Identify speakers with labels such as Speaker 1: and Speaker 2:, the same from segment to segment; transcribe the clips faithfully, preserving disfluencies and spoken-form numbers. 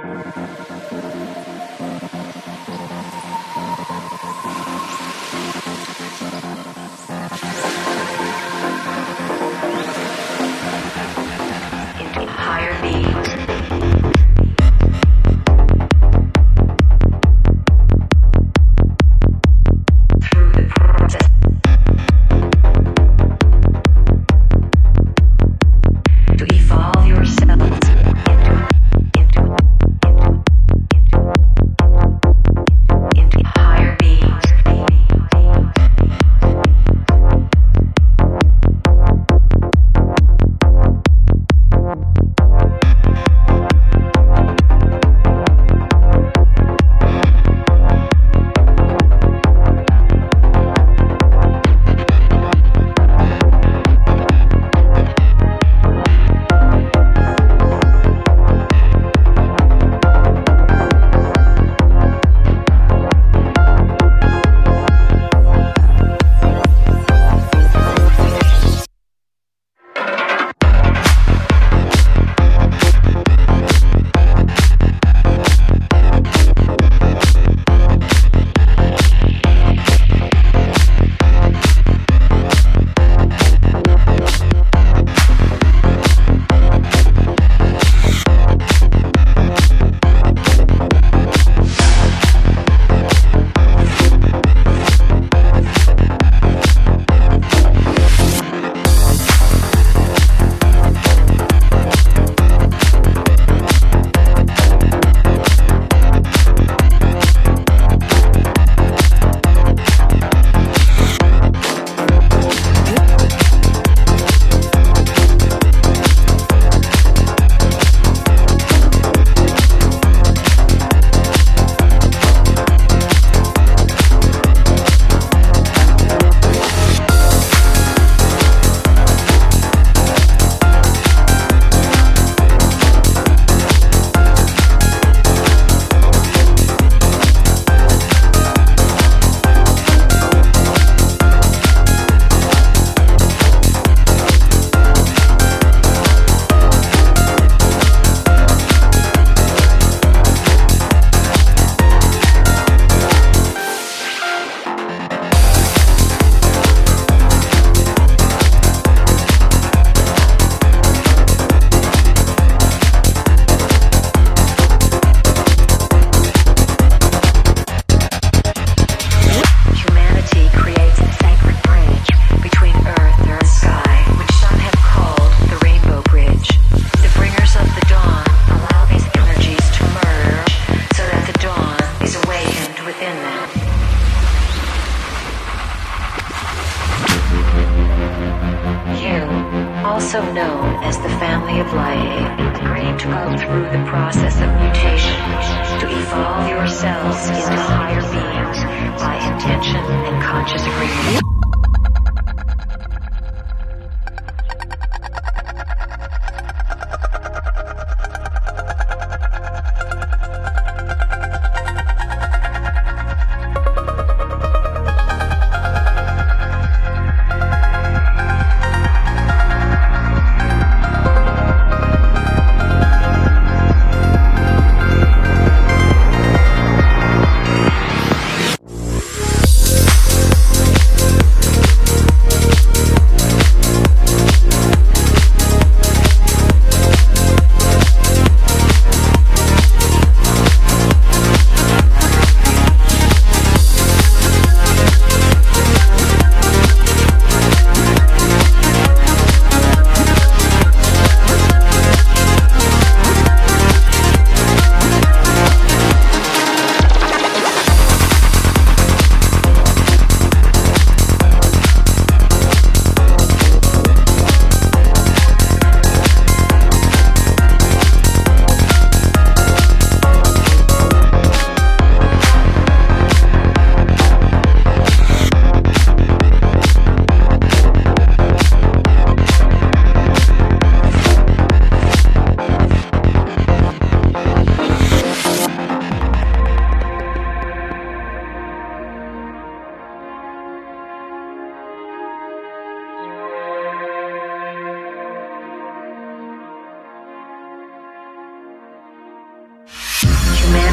Speaker 1: also known as the family of life, agreeing to go through the process of mutation, to evolve yourselves into higher beings by intention and conscious agreement.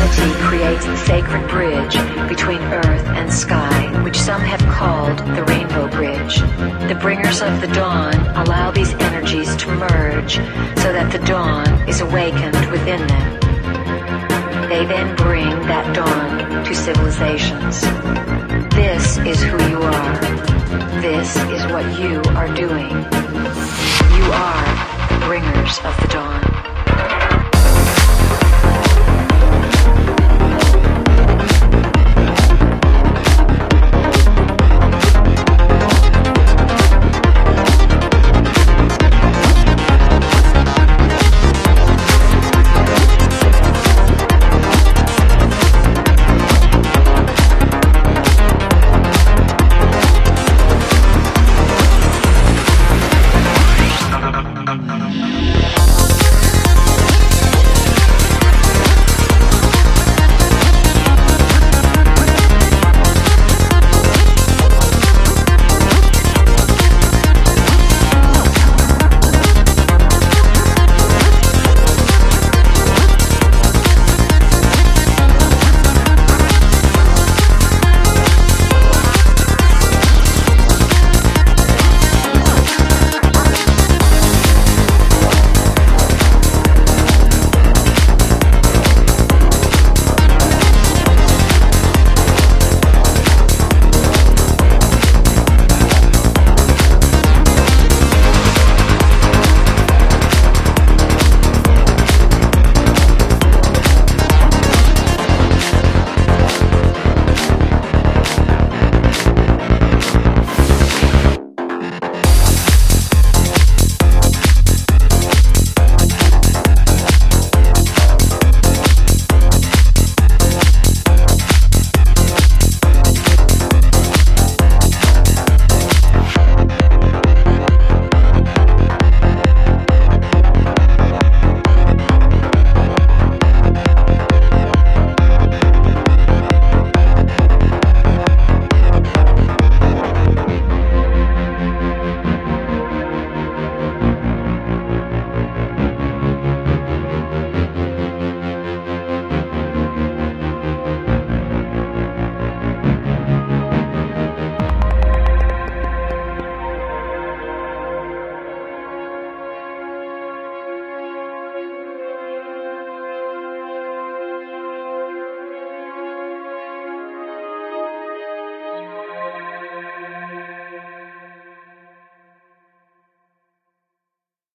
Speaker 1: unity creates the sacred bridge between earth and sky, which some have called the Rainbow Bridge. The bringers of the dawn allow these energies to merge so that the dawn is awakened within them. They then bring that dawn to civilizations. This is who you are. This is what you are doing. You are the bringers of